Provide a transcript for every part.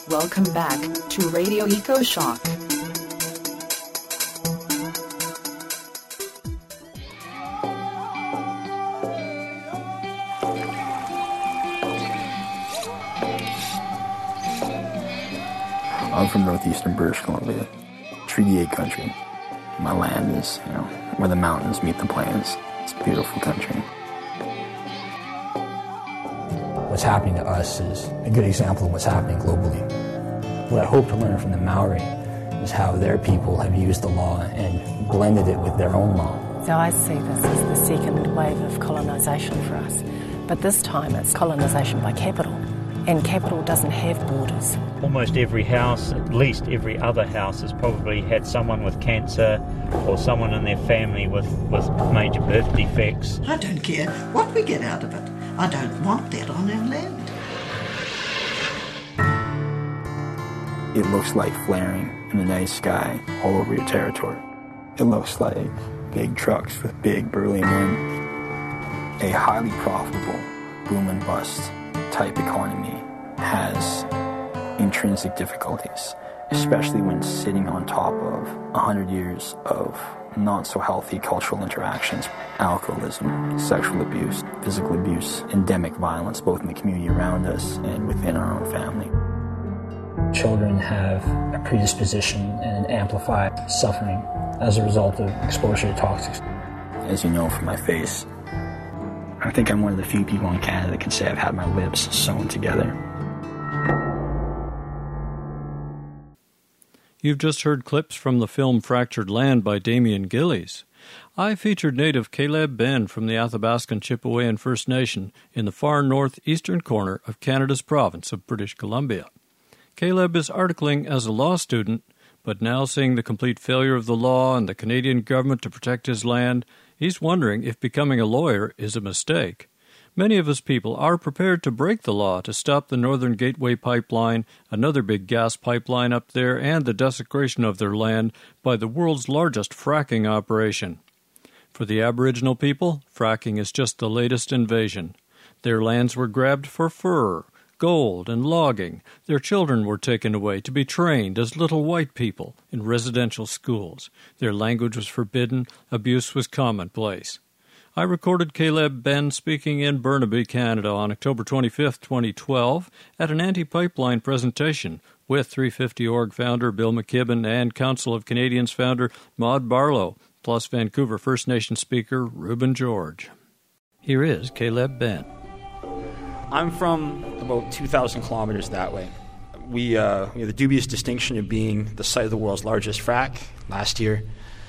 Welcome back to Radio EcoShock. I'm from northeastern British Columbia, Treaty 8 country. My land is, where the mountains meet the plains. It's a beautiful country. What's happening to us is a good example of what's happening globally. What I hope to learn from the Maori is how their people have used the law and blended it with their own law. So I see this as the second wave of colonisation for us. But this time it's colonisation by capital. And capital doesn't have borders. Almost every house, at least every other house, has probably had someone with cancer or someone in their family with major birth defects. I don't care what we get out of it. I don't want that on our land. It looks like flaring in the night sky all over your territory. It looks like big trucks with big burly men. A highly profitable boom and bust type economy has intrinsic difficulties, especially when sitting on top of 100 years of not so healthy cultural interactions, alcoholism, sexual abuse, physical abuse, endemic violence, both in the community around us and within our own family. Children have a predisposition and an amplified suffering as a result of exposure to toxics. As you know from my face, I think I'm one of the few people in Canada that can say I've had my lips sewn together. You've just heard clips from the film Fractured Land by Damien Gillies. I featured native Caleb Ben from the Athabascan Chipewyan First Nation in the far northeastern corner of Canada's province of British Columbia. Caleb is articling as a law student, but now seeing the complete failure of the law and the Canadian government to protect his land, he's wondering if becoming a lawyer is a mistake. Many of his people are prepared to break the law to stop the Northern Gateway Pipeline, another big gas pipeline up there, and the desecration of their land by the world's largest fracking operation. For the Aboriginal people, fracking is just the latest invasion. Their lands were grabbed for fur, gold, and logging. Their children were taken away to be trained as little white people in residential schools. Their language was forbidden, abuse was commonplace. I recorded Caleb Ben speaking in Burnaby, Canada on October 25, 2012 at an anti-pipeline presentation with 350 Org founder Bill McKibben and Council of Canadians founder Maud Barlow, plus Vancouver First Nation speaker Reuben George. Here is Caleb Ben. I'm from about 2,000 kilometers that way. We have the dubious distinction of being the site of the world's largest frac last year.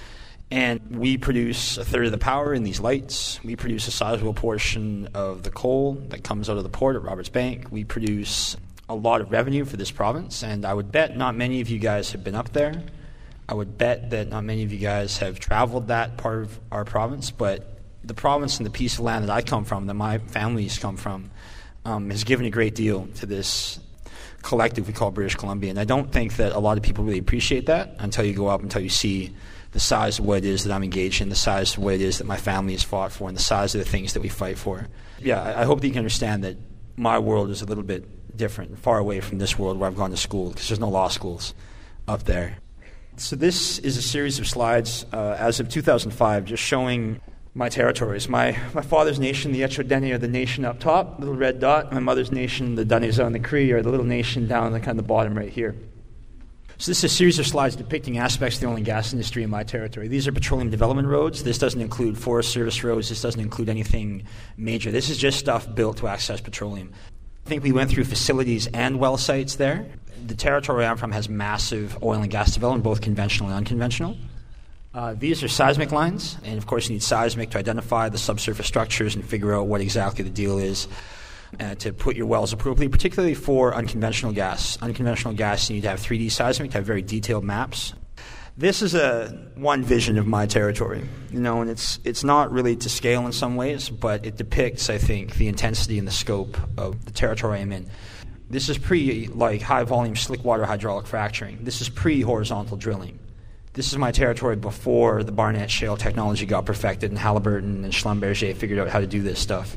And we produce a third of the power in these lights. We produce a sizable portion of the coal that comes out of the port at Roberts Bank. We produce a lot of revenue for this province, and I would bet not many of you guys have been up there. I would bet that not many of you guys have traveled that part of our province, but the province and the piece of land that I come from, that my family's come from, has given a great deal to this collective we call British Columbia. And I don't think that a lot of people really appreciate that until you go up, until you see the size of what it is that I'm engaged in, the size of what it is that my family has fought for, and the size of the things that we fight for. Yeah, I hope that you can understand that my world is a little bit different, far away from this world where I've gone to school, because there's no law schools up there. So this is a series of slides as of 2005, just showing my territories. My father's nation, the Echo Dene, are the nation up top, little red dot. My mother's nation, the Daneza and the Cree, are the little nation down the kind of the bottom right here. So this is a series of slides depicting aspects of the oil and gas industry in my territory. These are petroleum development roads. This doesn't include Forest Service roads. This doesn't include anything major. This is just stuff built to access petroleum. I think we went through facilities and well sites there. The territory I'm from has massive oil and gas development, both conventional and unconventional. These are seismic lines, and of course you need seismic to identify the subsurface structures and figure out what exactly the deal is. To put your wells appropriately, particularly for unconventional gas. Unconventional gas, you need to have 3D seismic to have very detailed maps. This is one vision of my territory, and it's not really to scale in some ways, but it depicts, I think, the intensity and the scope of the territory I'm in. This is high-volume slick-water hydraulic fracturing. This is pre-horizontal drilling. This is my territory before the Barnett Shale technology got perfected and Halliburton and Schlumberger figured out how to do this stuff.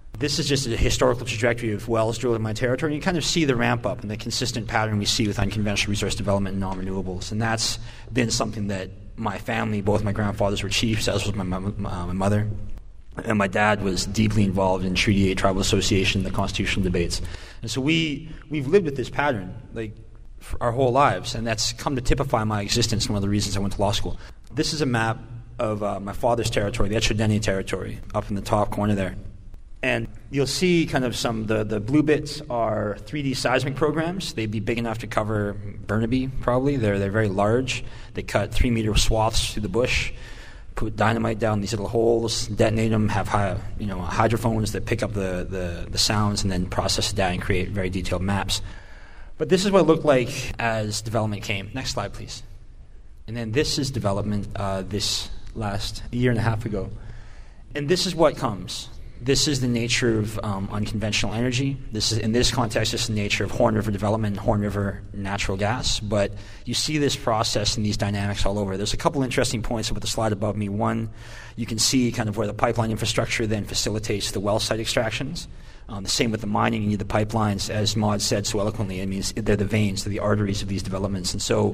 This is just a historical trajectory of wells drilled in my territory. And you kind of see the ramp up and the consistent pattern we see with unconventional resource development and non-renewables. And that's been something that my family, both my grandfathers were chiefs, as was my mother. And my dad was deeply involved in Treaty 8 Tribal Association, the constitutional debates. And so we've lived with this pattern for our whole lives, and that's come to typify my existence and one of the reasons I went to law school. This is a map of my father's territory, the Etcherdeni territory, up in the top corner there. And you'll see kind of the blue bits are 3D seismic programs. They'd be big enough to cover Burnaby, probably. They're very large. They cut 3-meter swaths through the bush, put dynamite down these little holes, detonate them, have hydrophones that pick up the sounds and then process the data and create very detailed maps. But this is what it looked like as development came. Next slide, please. And then this is development this last year and a half ago. And this is what comes. This is the nature of unconventional energy. This is, in this context, this is the nature of Horn River development and Horn River natural gas. But you see this process and these dynamics all over. There's a couple interesting points with the slide above me. One, you can see kind of where the pipeline infrastructure then facilitates the well site extractions. The same with the mining. You need the pipelines, as Maud said so eloquently. It means they're the veins, they're the arteries of these developments. And so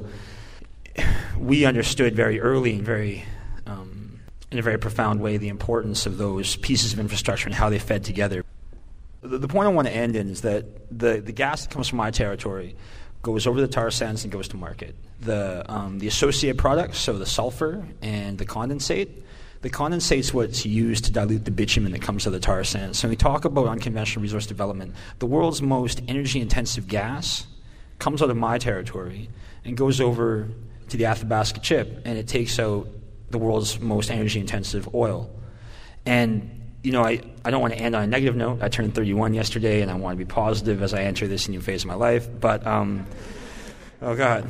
we understood very early and in a very profound way the importance of those pieces of infrastructure and how they fed together. The point I want to end in is that the gas that comes from my territory goes over the tar sands and goes to market. The associated products, so the sulfur and the condensate's what's used to dilute the bitumen that comes to the tar sands. So when we talk about unconventional resource development, the world's most energy-intensive gas comes out of my territory and goes over to the Athabasca Chip, and it takes out the world's most energy-intensive oil. And, I don't want to end on a negative note. I turned 31 yesterday, and I want to be positive as I enter this new phase of my life. But, oh, God.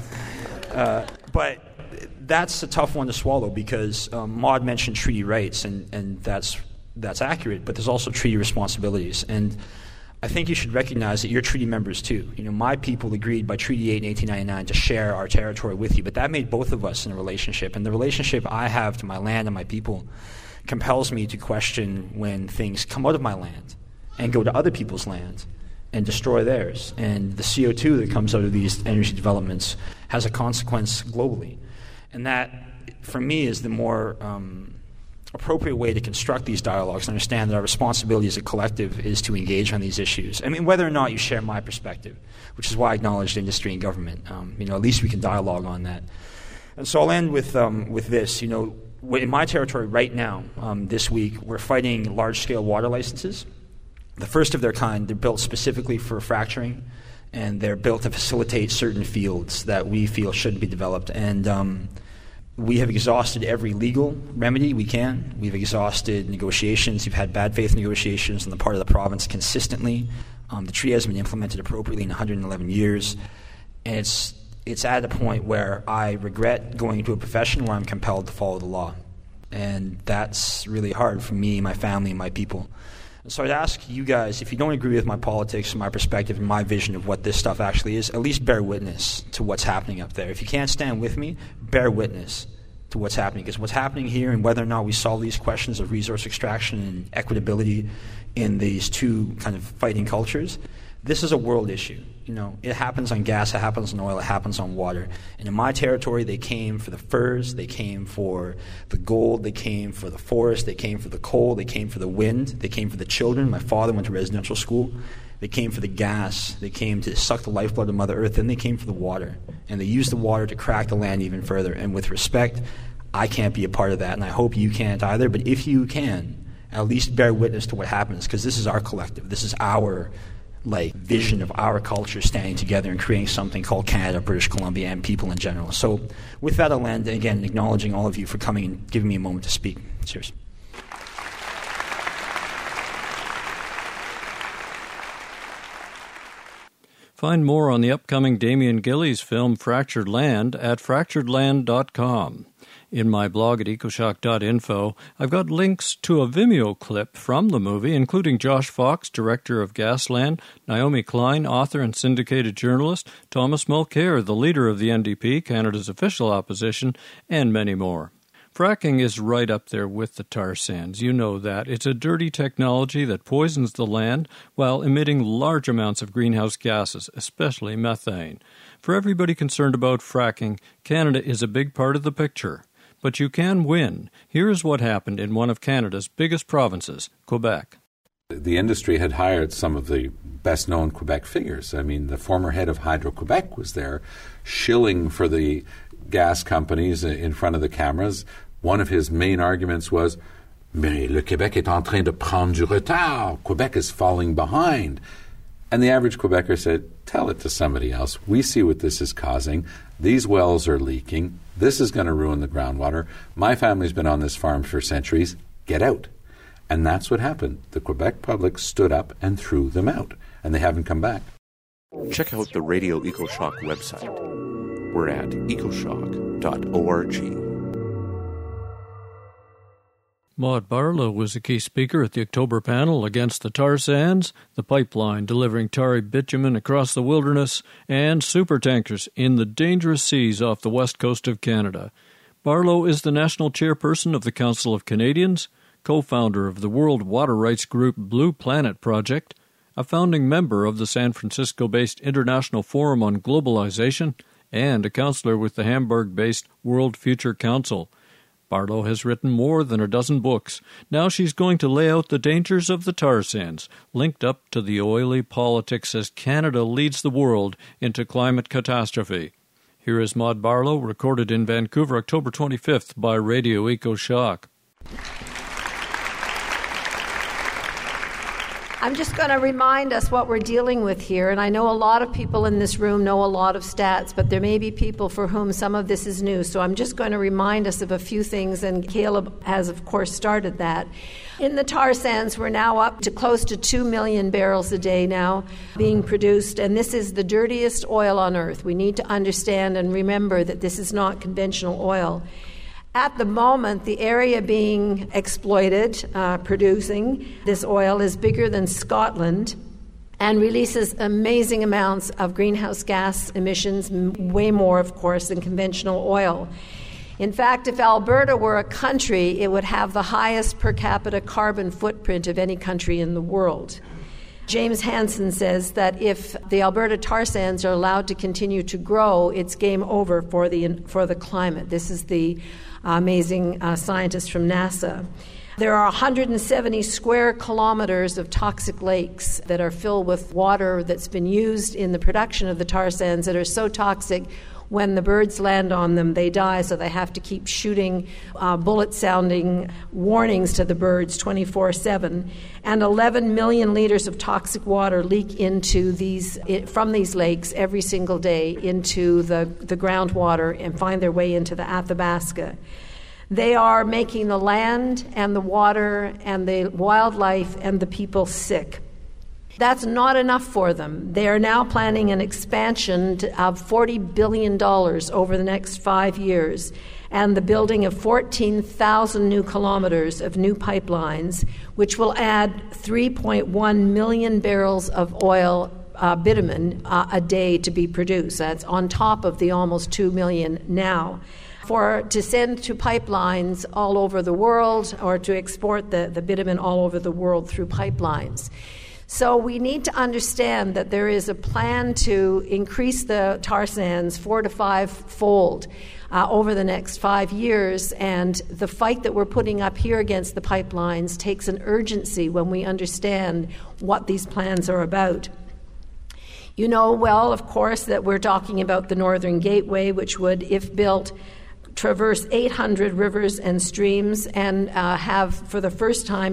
But that's a tough one to swallow because Maud mentioned treaty rights, and that's accurate, but there's also treaty responsibilities. And I think you should recognize that you're treaty members too. My people agreed by Treaty 8 in 1899 to share our territory with you, but that made both of us in a relationship. And the relationship I have to my land and my people compels me to question when things come out of my land and go to other people's land and destroy theirs. And the CO2 that comes out of these energy developments has a consequence globally. And that, for me, is the more appropriate way to construct these dialogues and understand that our responsibility as a collective is to engage on these issues. I mean, whether or not you share my perspective, which is why I acknowledged industry and government. At least we can dialogue on that. And so I'll end with this. In my territory right now, this week, we're fighting large-scale water licenses. The first of their kind. They're built specifically for fracturing, and they're built to facilitate certain fields that we feel shouldn't be developed. And we have exhausted every legal remedy we can. We've exhausted negotiations. We've had bad faith negotiations on the part of the province consistently. The treaty hasn't been implemented appropriately in 111 years. And it's at a point where I regret going into a profession where I'm compelled to follow the law. And that's really hard for me, my family, and my people. So I'd ask you guys, if you don't agree with my politics, my perspective, and my vision of what this stuff actually is, at least bear witness to what's happening up there. If you can't stand with me, bear witness to what's happening. Because what's happening here and whether or not we solve these questions of resource extraction and equitability in these two kind of fighting cultures, this is a world issue. It happens on gas, it happens on oil, it happens on water. And in my territory, they came for the furs, they came for the gold, they came for the forest, they came for the coal, they came for the wind, they came for the children. My father went to residential school. They came for the gas, they came to suck the lifeblood of Mother Earth, then they came for the water. And they used the water to crack the land even further. And with respect, I can't be a part of that, and I hope you can't either. But if you can, at least bear witness to what happens, because this is our collective. This is our vision of our culture standing together and creating something called Canada, British Columbia, and people in general. So with that, I'll end, again, acknowledging all of you for coming and giving me a moment to speak. Cheers. Find more on the upcoming Damien Gillies film Fractured Land at fracturedland.com. In my blog at ecoshock.info, I've got links to a Vimeo clip from the movie, including Josh Fox, director of Gasland, Naomi Klein, author and syndicated journalist, Thomas Mulcair, the leader of the NDP, Canada's official opposition, and many more. Fracking is right up there with the tar sands. You know that. It's a dirty technology that poisons the land while emitting large amounts of greenhouse gases, especially methane. For everybody concerned about fracking, Canada is a big part of the picture. But you can win. Here is what happened in one of Canada's biggest provinces, Quebec. The industry had hired some of the best-known Quebec figures. I mean, the former head of Hydro-Quebec was there, shilling for the gas companies in front of the cameras. One of his main arguments was, "Mais le Québec est en train de prendre du retard. Quebec is falling behind." And the average Quebecer said, "Tell it to somebody else. We see what this is causing. These wells are leaking. This is going to ruin the groundwater. My family's been on this farm for centuries. Get out." And that's what happened. The Quebec public stood up and threw them out, and they haven't come back. Check out the Radio EcoShock website. We're at ecoshock.org. Maud Barlow was a key speaker at the October panel against the tar sands, the pipeline delivering tarry bitumen across the wilderness, and supertankers in the dangerous seas off the west coast of Canada. Barlow is the national chairperson of the Council of Canadians, co-founder of the World Water Rights Group Blue Planet Project, a founding member of the San Francisco-based International Forum on Globalization, and a counselor with the Hamburg-based World Future Council. Barlow has written more than a dozen books. Now she's going to lay out the dangers of the tar sands, linked up to the oily politics as Canada leads the world into climate catastrophe. Here is Maud Barlow, recorded in Vancouver, October 25th by Radio EcoShock. I'm just going to remind us what we're dealing with here, and I know a lot of people in this room know a lot of stats, but there may be people for whom some of this is new, so I'm just going to remind us of a few things, and Caleb has, of course, started that. In the tar sands, we're now up to close to 2 million barrels a day now being produced, and this is the dirtiest oil on earth. We need to understand and remember that this is not conventional oil. At the moment, the area being exploited, producing this oil, is bigger than Scotland and releases amazing amounts of greenhouse gas emissions, way more, of course, than conventional oil. In fact, if Alberta were a country, it would have the highest per capita carbon footprint of any country in the world. James Hansen says that if the Alberta tar sands are allowed to continue to grow, it's game over for the climate. This is the amazing scientist from NASA. There are 170 square kilometers of toxic lakes that are filled with water that's been used in the production of the tar sands that are so toxic when the birds land on them, they die, so they have to keep shooting bullet-sounding warnings to the birds 24/7. And 11 million liters of toxic water leak from these lakes every single day into the groundwater and find their way into the Athabasca. They are making the land and the water and the wildlife and the people sick. That's not enough for them. They are now planning an expansion of $40 billion over the next 5 years and the building of 14,000 new kilometers of new pipelines, which will add 3.1 million barrels of oil, bitumen, a day to be produced. That's on top of the almost 2 million now. To send to pipelines all over the world or to export the bitumen all over the world through pipelines. So we need to understand that there is a plan to increase the tar sands 4 to 5-fold over the next 5 years, and the fight that we're putting up here against the pipelines takes an urgency when we understand what these plans are about. You know well, of course, that we're talking about the Northern Gateway, which would, if built, traverse 800 rivers and streams and have, for the first time,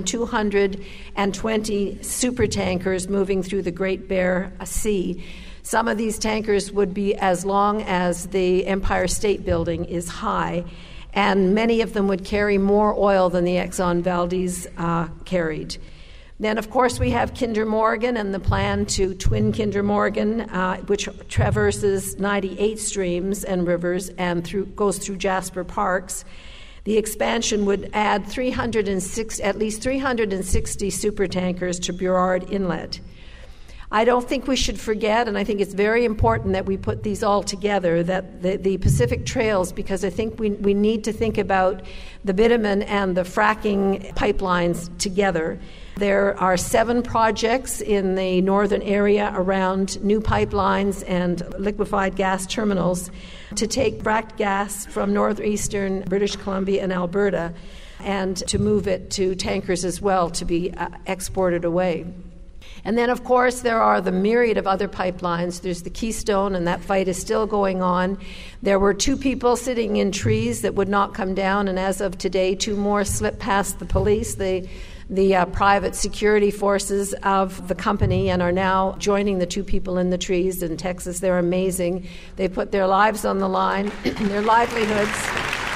220 supertankers moving through the Great Bear Sea. Some of these tankers would be as long as the Empire State Building is high, and many of them would carry more oil than the Exxon Valdez carried. Then, of course, we have Kinder Morgan and the plan to twin Kinder Morgan, which traverses 98 streams and rivers and goes through Jasper Parks. The expansion would add at least 360 supertankers to Burrard Inlet. I don't think we should forget, and I think it's very important that we put these all together, that the Pacific Trails, because I think we need to think about the bitumen and the fracking pipelines together. There are 7 projects in the northern area around new pipelines and liquefied gas terminals to take fracked gas from northeastern British Columbia and Alberta and to move it to tankers as well to be exported away. And then, of course, there are the myriad of other pipelines. There's the Keystone, and that fight is still going on. There were 2 people sitting in trees that would not come down, and as of today, 2 more slipped past the police, the private security forces of the company, and are now joining the 2 people in the trees in Texas. They're amazing. They put their lives on the line, their livelihoods.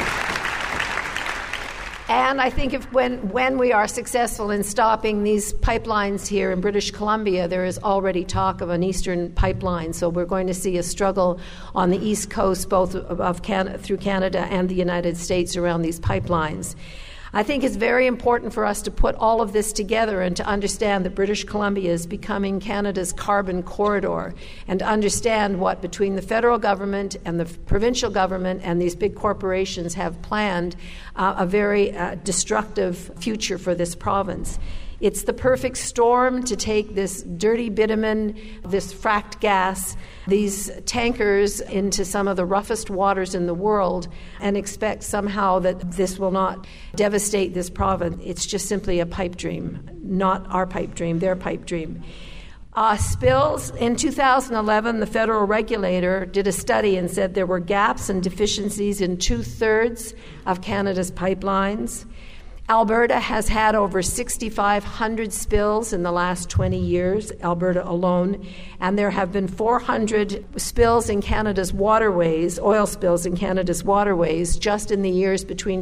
And I think when we are successful in stopping these pipelines here in British Columbia, there is already talk of an eastern pipeline. So we're going to see a struggle on the east coast, both through Canada and the United States, around these pipelines. I think it's very important for us to put all of this together and to understand that British Columbia is becoming Canada's carbon corridor, and to understand what between the federal government and the provincial government and these big corporations have planned a very destructive future for this province. It's the perfect storm to take this dirty bitumen, this fracked gas, these tankers into some of the roughest waters in the world and expect somehow that this will not devastate this province. It's just simply a pipe dream, not our pipe dream, their pipe dream. Spills. In 2011, the federal regulator did a study and said there were gaps and deficiencies in 2/3 of Canada's pipelines. Alberta has had over 6,500 spills in the last 20 years, Alberta alone, and there have been 400 spills in Canada's waterways, oil spills in Canada's waterways, just in the years between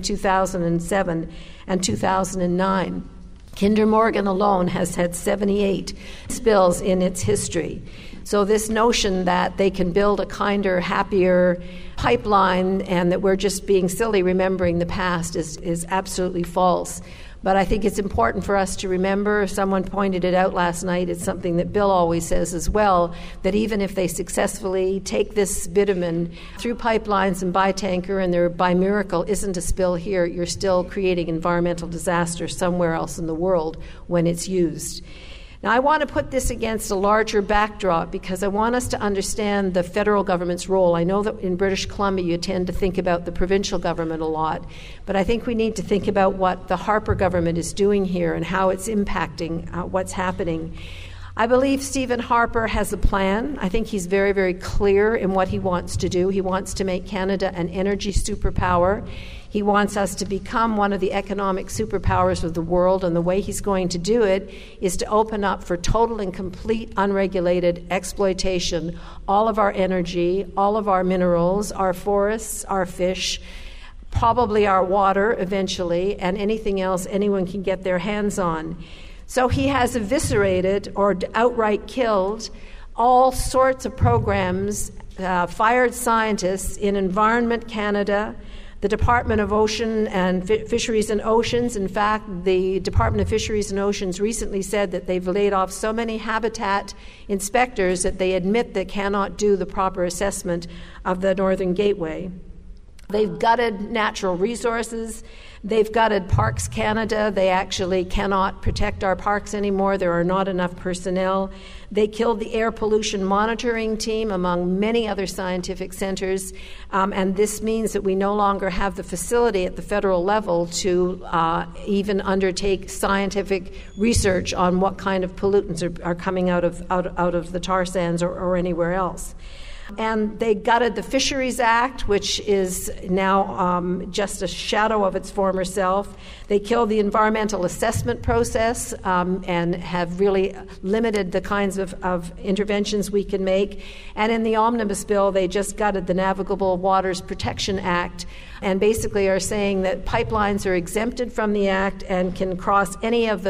2007 and 2009. Kinder Morgan alone has had 78 spills in its history. So this notion that they can build a kinder, happier pipeline and that we're just being silly remembering the past is absolutely false. But I think it's important for us to remember, someone pointed it out last night, it's something that Bill always says as well, that even if they successfully take this bitumen through pipelines and by tanker and there by miracle isn't a spill here, you're still creating environmental disaster somewhere else in the world when it's used. Now, I want to put this against a larger backdrop because I want us to understand the federal government's role. I know that in British Columbia you tend to think about the provincial government a lot, but I think we need to think about what the Harper government is doing here and how it's impacting what's happening. I believe Stephen Harper has a plan. I think he's very, very clear in what he wants to do. He wants to make Canada an energy superpower. He wants us to become one of the economic superpowers of the world, and the way he's going to do it is to open up for total and complete unregulated exploitation all of our energy, all of our minerals, our forests, our fish, probably our water eventually, and anything else anyone can get their hands on. So he has eviscerated or outright killed all sorts of programs, fired scientists in Environment Canada, the Department of Ocean and Fisheries and Oceans. In fact, the Department of Fisheries and Oceans recently said that they've laid off so many habitat inspectors that they admit they cannot do the proper assessment of the Northern Gateway. They've gutted natural resources. They've gutted Parks Canada. They actually cannot protect our parks anymore. There are not enough personnel. They killed the air pollution monitoring team, among many other scientific centers. And this means that we no longer have the facility at the federal level to even undertake scientific research on what kind of pollutants are coming out of the tar sands or anywhere else. And they gutted the Fisheries Act, which is now just a shadow of its former self. They killed the environmental assessment process and have really limited the kinds of interventions we can make. And in the Omnibus Bill, they just gutted the Navigable Waters Protection Act and basically are saying that pipelines are exempted from the Act and can cross any of the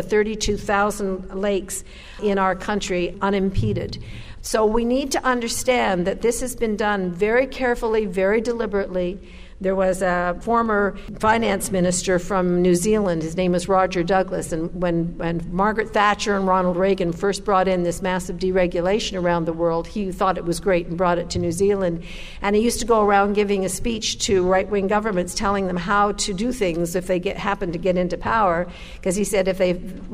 32,000 lakes in our country unimpeded. So we need to understand that this has been done very carefully, very deliberately. There was a former finance minister from New Zealand. His name was Roger Douglas. And when Margaret Thatcher and Ronald Reagan first brought in this massive deregulation around the world, he thought it was great and brought it to New Zealand. And he used to go around giving a speech to right-wing governments telling them how to do things if they happen to get into power. Because he said if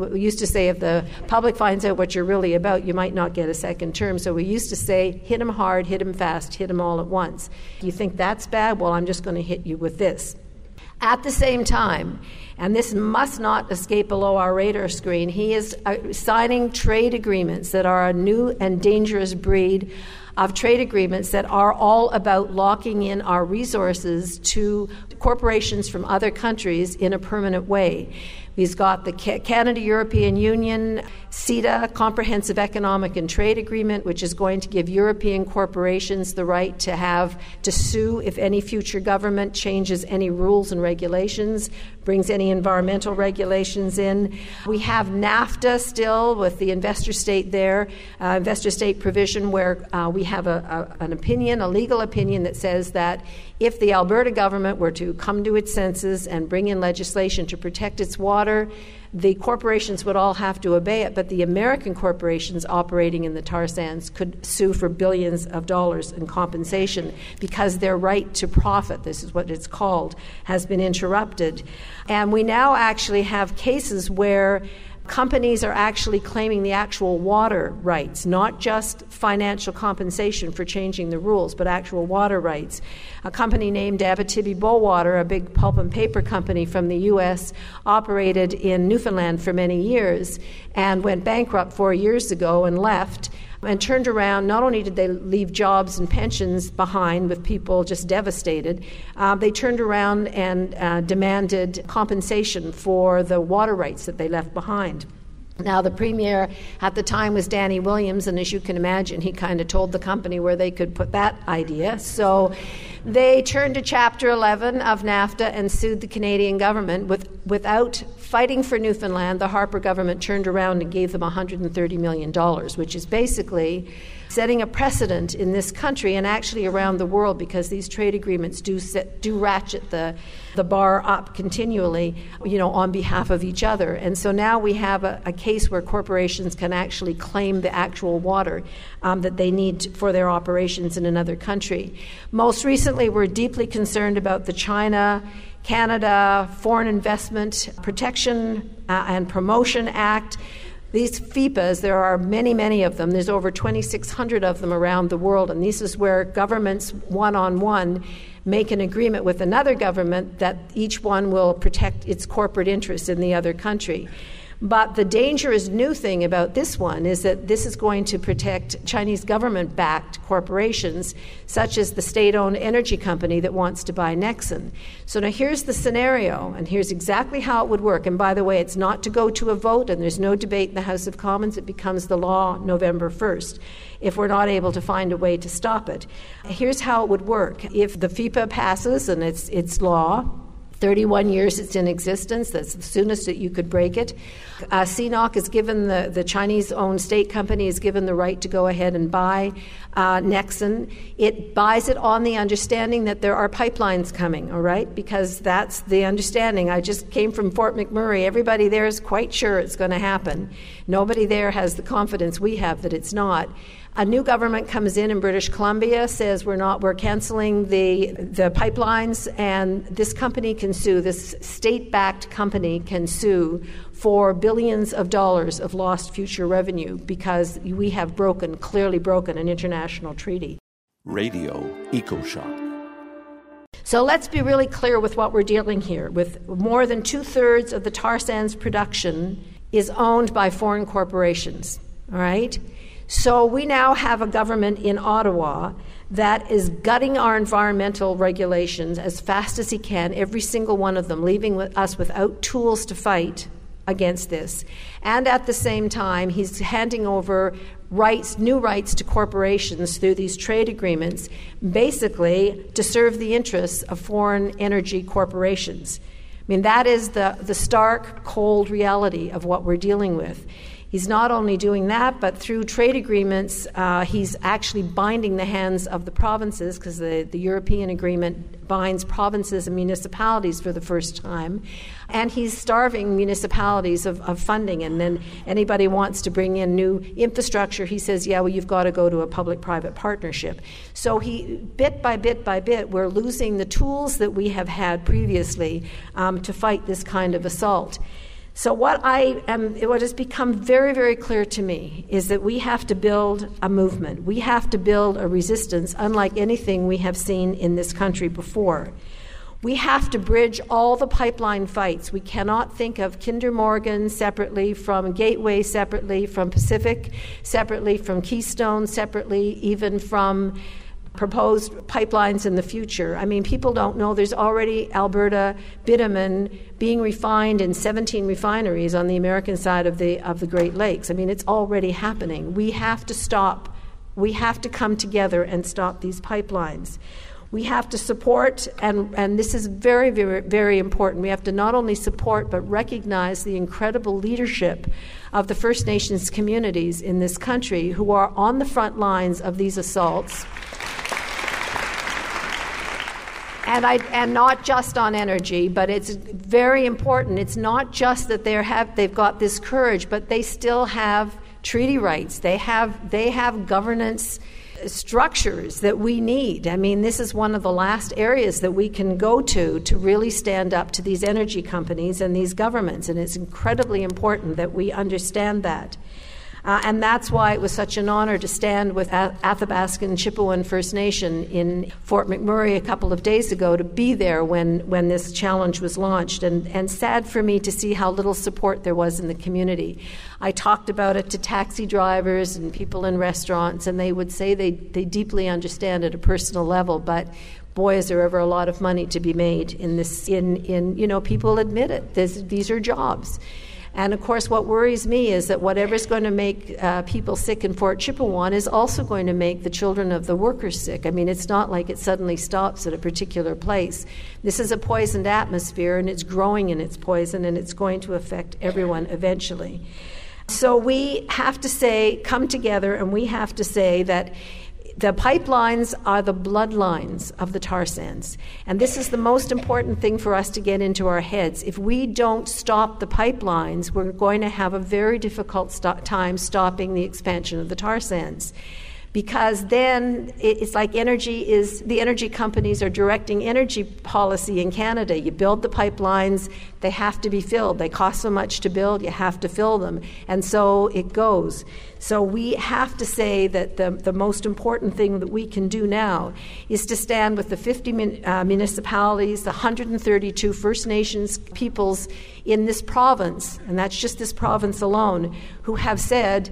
the public finds out what you're really about, you might not get a second term. So we used to say, hit them hard, hit them fast, hit them all at once. You think that's bad? Well, I'm just going to hit you with this. At the same time, and this must not escape below our radar screen, he is signing trade agreements that are a new and dangerous breed of trade agreements that are all about locking in our resources to corporations from other countries in a permanent way. He's got the Canada-European Union, CETA, Comprehensive Economic and Trade Agreement, which is going to give European corporations the right to sue if any future government changes any rules and regulations, brings any environmental regulations in. We have NAFTA still with the investor state there, investor state provision where we have a legal opinion that says that if the Alberta government were to come to its senses and bring in legislation to protect its water, the corporations would all have to obey it, but the American corporations operating in the tar sands could sue for billions of dollars in compensation because their right to profit, this is what it's called, has been interrupted. And we now actually have cases where companies are actually claiming the actual water rights, not just financial compensation for changing the rules, but actual water rights. A company named Abitibi-Bowater, a big pulp and paper company from the U.S., operated in Newfoundland for many years and went bankrupt 4 years ago and left and turned around. Not only did they leave jobs and pensions behind with people just devastated, they turned around and demanded compensation for the water rights that they left behind. Now, the premier at the time was Danny Williams, and as you can imagine, he kind of told the company where they could put that idea. So they turned to Chapter 11 of NAFTA and sued the Canadian government. Without fighting for Newfoundland, the Harper government turned around and gave them $130 million, which is basically setting a precedent in this country and actually around the world, because these trade agreements do ratchet the bar up continually, on behalf of each other. And so now we have a case where corporations can actually claim the actual water that they need for their operations in another country. Most recently, we're deeply concerned about the China-Canada Foreign Investment Protection and Promotion Act. These FIPAs, there are many, many of them. There's over 2,600 of them around the world, and this is where governments one-on-one make an agreement with another government that each one will protect its corporate interests in the other country. But the dangerous new thing about this one is that this is going to protect Chinese government-backed corporations, such as the state-owned energy company that wants to buy Nexen. So now here's the scenario, and here's exactly how it would work. And by the way, it's not to go to a vote, and there's no debate in the House of Commons. It becomes the law November 1st, if we're not able to find a way to stop it. Here's how it would work. If the FIPA passes and it's law, 31 years it's in existence. That's the soonest that you could break it. CNOOC is given, the Chinese-owned state company is given the right to go ahead and buy Nexen. It buys it on the understanding that there are pipelines coming, all right, because that's the understanding. I just came from Fort McMurray. Everybody there is quite sure it's going to happen. Nobody there has the confidence we have that it's not. A new government comes in British Columbia, says we're canceling the pipelines, and this company can sue, this state-backed company can sue for billions of dollars of lost future revenue because we have clearly broken an international treaty. Radio EcoShock. So let's be really clear with what we're dealing here with. More than 2/3 of the tar sands production is owned by foreign corporations, all right? So we now have a government in Ottawa that is gutting our environmental regulations as fast as he can, every single one of them, leaving us without tools to fight against this. And at the same time, he's handing over new rights to corporations through these trade agreements, basically to serve the interests of foreign energy corporations. I mean, that is the stark, cold reality of what we're dealing with. He's not only doing that, but through trade agreements, he's actually binding the hands of the provinces, because the European agreement binds provinces and municipalities for the first time. And he's starving municipalities of funding. And then anybody wants to bring in new infrastructure, he says, yeah, well, you've got to go to a public-private partnership. So bit by bit, we're losing the tools that we have had previously to fight this kind of assault. So what has become very, very clear to me is that we have to build a movement. We have to build a resistance unlike anything we have seen in this country before. We have to bridge all the pipeline fights. We cannot think of Kinder Morgan separately from Gateway, separately from Pacific, separately from Keystone, separately even from proposed pipelines in the future. I mean, people don't know there's already Alberta bitumen being refined in 17 refineries on the American side of the Great Lakes. I mean, it's already happening. We have to stop. We have to come together and stop these pipelines. We have to support, and this is very, very, very important, we have to not only support but recognize the incredible leadership of the First Nations communities in this country who are on the front lines of these assaults. And not just on energy, but it's very important. It's not just that they've got this courage, but they still have treaty rights. They have governance structures that we need. I mean, this is one of the last areas that we can go to really stand up to these energy companies and these governments, and it's incredibly important that we understand that. And that's why it was such an honor to stand with Athabascan Chipewyan First Nation in Fort McMurray a couple of days ago, to be there when this challenge was launched, and sad for me to see how little support there was in the community. I talked about it to taxi drivers and people in restaurants, and they would say they deeply understand at a personal level, but boy, is there ever a lot of money to be made in this. People admit it. These are jobs. And, of course, what worries me is that whatever's going to make people sick in Fort Chipewyan is also going to make the children of the workers sick. I mean, it's not like it suddenly stops at a particular place. This is a poisoned atmosphere, and it's growing in its poison, and it's going to affect everyone eventually. So we have to come together, and we have to say that the pipelines are the bloodlines of the tar sands. And this is the most important thing for us to get into our heads. If we don't stop the pipelines, we're going to have a very difficult time stopping the expansion of the tar sands. Because then it's like the energy companies are directing energy policy in Canada. You build the pipelines, they have to be filled. They cost so much to build, you have to fill them. And so it goes. So we have to say that the most important thing that we can do now is to stand with the 50 municipalities, the 132 First Nations peoples in this province, and that's just this province alone, who have said,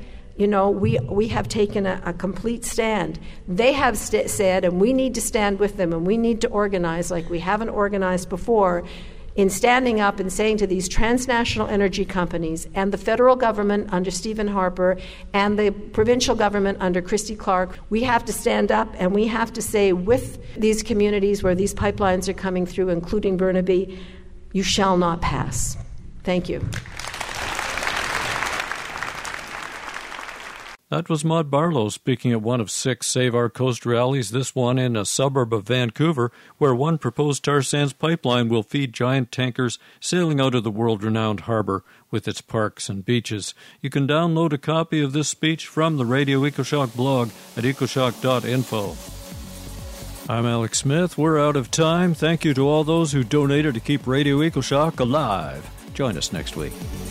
we have taken a complete stand. They have said, and we need to stand with them, and we need to organize like we haven't organized before, in standing up and saying to these transnational energy companies and the federal government under Stephen Harper and the provincial government under Christy Clark, we have to stand up and we have to say with these communities where these pipelines are coming through, including Burnaby, you shall not pass. Thank you. That was Maud Barlow speaking at one of 6 Save Our Coast rallies, this one in a suburb of Vancouver, where one proposed tar sands pipeline will feed giant tankers sailing out of the world-renowned harbor with its parks and beaches. You can download a copy of this speech from the Radio EcoShock blog at ecoshock.info. I'm Alex Smith. We're out of time. Thank you to all those who donated to keep Radio EcoShock alive. Join us next week.